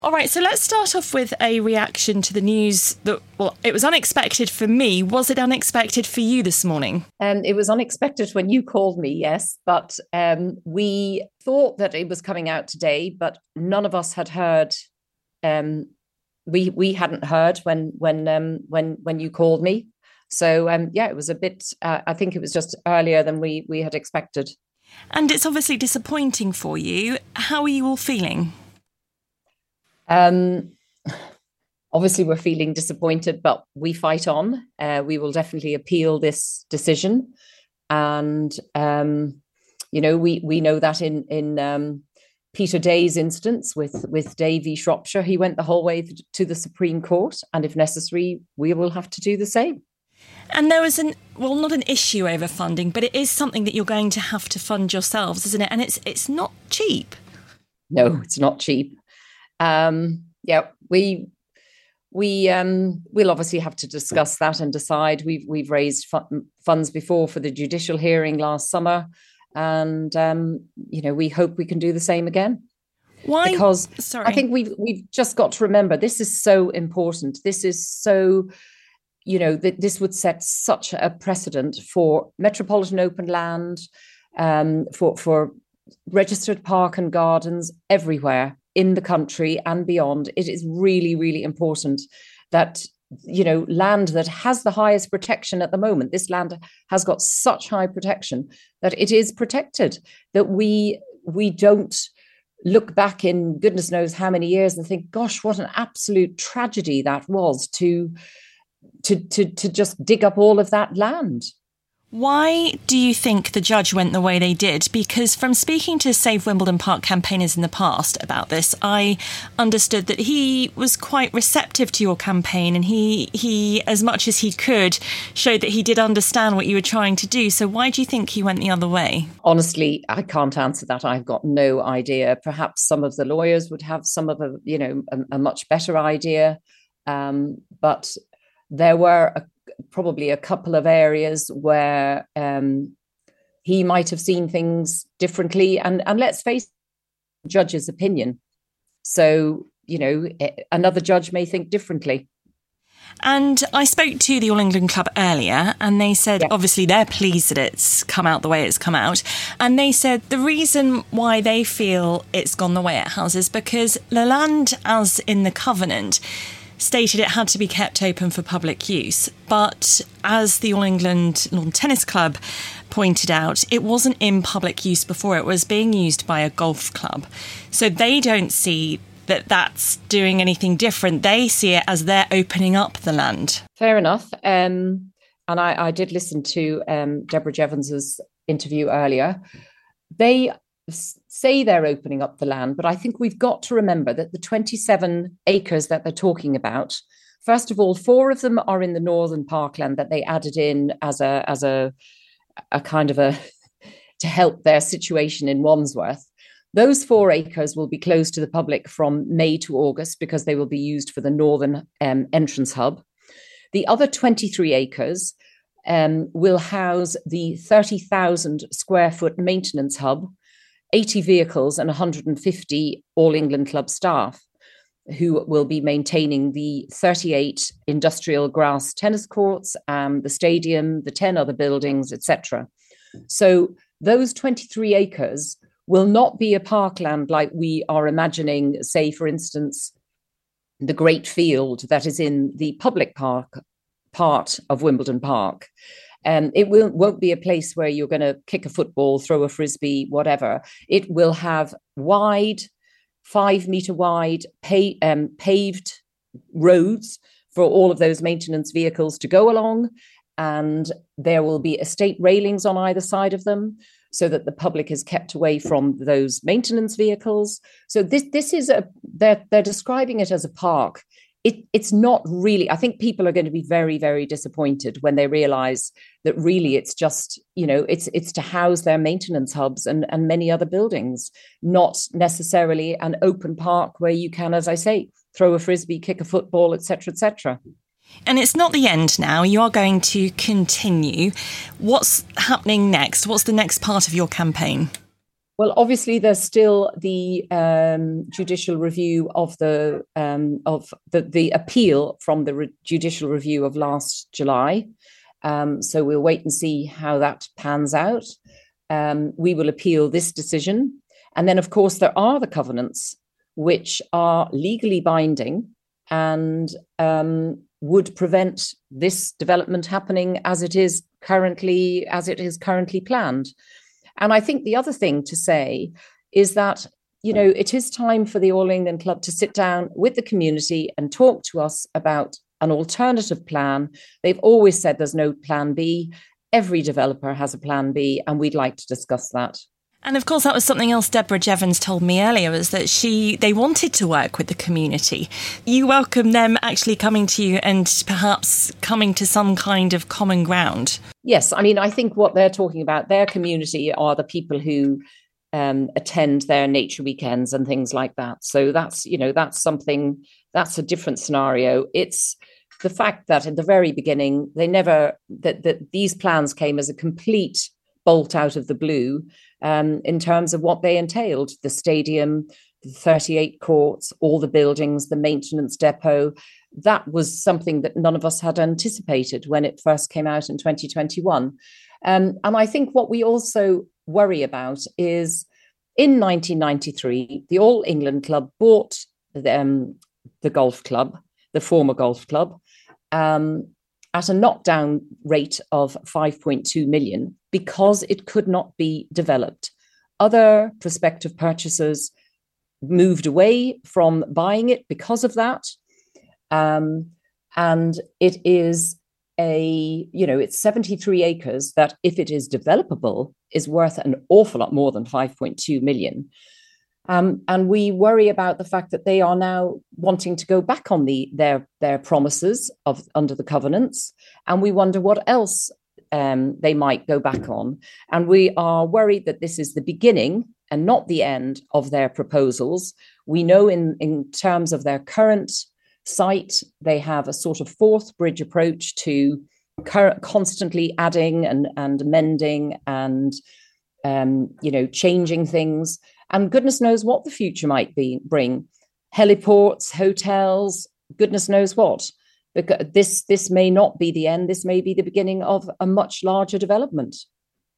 All right, so let's start off with a reaction to the news that, well, it was unexpected for me. Was it unexpected for you this morning? It was unexpected when you called me, yes, but we thought that it was coming out today, but none of us had heard. We hadn't heard when you called me. So yeah, it was a bit. I think it was just earlier than we had expected. And it's obviously disappointing for you. How are you all feeling? Obviously, we're feeling disappointed, but we fight on. We will definitely appeal this decision, and we know that in Peter Day's instance with Day v Shropshire, he went the whole way to the Supreme Court, and if necessary, we will have to do the same. And there was not an issue over funding, but it is something that you're going to have to fund yourselves, isn't it? And it's not cheap. No, it's not cheap. Yeah, we'll obviously have to discuss that and decide. We've raised funds before for the judicial hearing last summer, and we hope we can do the same again. Why? Because sorry, I think we've just got to remember this is so important. This is so, that this would set such a precedent for metropolitan open land, for registered park and gardens everywhere in the country and beyond. It is really, really important that, land that has the highest protection at the moment, this land has got such high protection that it is protected, that we don't look back in goodness knows how many years and think, gosh, what an absolute tragedy that was to just dig up all of that land. Why do you think the judge went the way they did? Because from speaking to Save Wimbledon Park campaigners in the past about this, I understood that he was quite receptive to your campaign, and he as much as he could, showed that he did understand what you were trying to do. So why do you think he went the other way? Honestly, I can't answer that. I've got no idea. Perhaps some of the lawyers would have some of a much better idea. But there were probably a couple of areas where he might have seen things differently, and let's face the judge's opinion. So, another judge may think differently. And I spoke to the All England Club earlier, and they said, obviously, they're pleased that it's come out the way it's come out. And they said the reason why they feel it's gone the way it has is because the land, as in the covenant, stated it had to be kept open for public use. But as the All England Lawn Tennis Club pointed out, it wasn't in public use before. It was being used by a golf club. So they don't see that that's doing anything different. They see it as they're opening up the land. Fair enough. And I did listen to Deborah Jevons's interview earlier. They say they're opening up the land, but I think we've got to remember that the 27 acres that they're talking about, first of all, 4 of them are in the northern parkland that they added in as a kind of to help their situation in Wandsworth. Those 4 acres will be closed to the public from May to August because they will be used for the northern entrance hub. The other 23 acres will house the 30,000 square foot maintenance hub, 80 vehicles and 150 All England Club staff who will be maintaining the 38 industrial grass tennis courts, the stadium, the 10 other buildings, etc. So those 23 acres will not be a parkland like we are imagining, say, for instance, the great field that is in the public park part of Wimbledon Park. It won't be a place where you're going to kick a football, throw a frisbee, whatever. It will have wide, 5-meter wide paved roads for all of those maintenance vehicles to go along. And there will be estate railings on either side of them so that the public is kept away from those maintenance vehicles. So this is they're describing it as a park. It's not really. I think people are going to be very, very disappointed when they realize that really it's just, it's to house their maintenance hubs and many other buildings, not necessarily an open park where you can, as I say, throw a frisbee, kick a football, etc., etc. And it's not the end now. You are going to continue. What's happening next? What's the next part of your campaign? Well, obviously, there's still the judicial review of the appeal from the judicial review of last July. So we'll wait and see how that pans out. We will appeal this decision, and then, of course, there are the covenants which are legally binding and would prevent this development happening as it is currently planned. And I think the other thing to say is that, it is time for the All England Club to sit down with the community and talk to us about an alternative plan. They've always said there's no plan B. Every developer has a plan B, and we'd like to discuss that. And of course, that was something else Deborah Jevons told me earlier, was that they wanted to work with the community. You welcome them actually coming to you and perhaps coming to some kind of common ground. Yes, I mean, I think what they're talking about, their community are the people who attend their nature weekends and things like that. So that's a different scenario. It's the fact that at the very beginning, that these plans came as a complete bolt out of the blue in terms of what they entailed: the stadium, the 38 courts, all the buildings, the maintenance depot. That was something that none of us had anticipated when it first came out in 2021. And I think what we also worry about is in 1993, the All England Club bought the golf club, the former golf club, at a knockdown rate of 5.2 million because it could not be developed. Other prospective purchasers moved away from buying it because of that. And it is it's 73 acres that, if it is developable, is worth an awful lot more than 5.2 million. And we worry about the fact that they are now wanting to go back on their promises under the covenants, and we wonder what else they might go back on. And we are worried that this is the beginning and not the end of their proposals. We know in terms of their current site, they have a sort of fourth bridge approach to constantly adding and amending and changing things. And goodness knows what the future might bring. Heliports, hotels, goodness knows what. Because this may not be the end. This may be the beginning of a much larger development.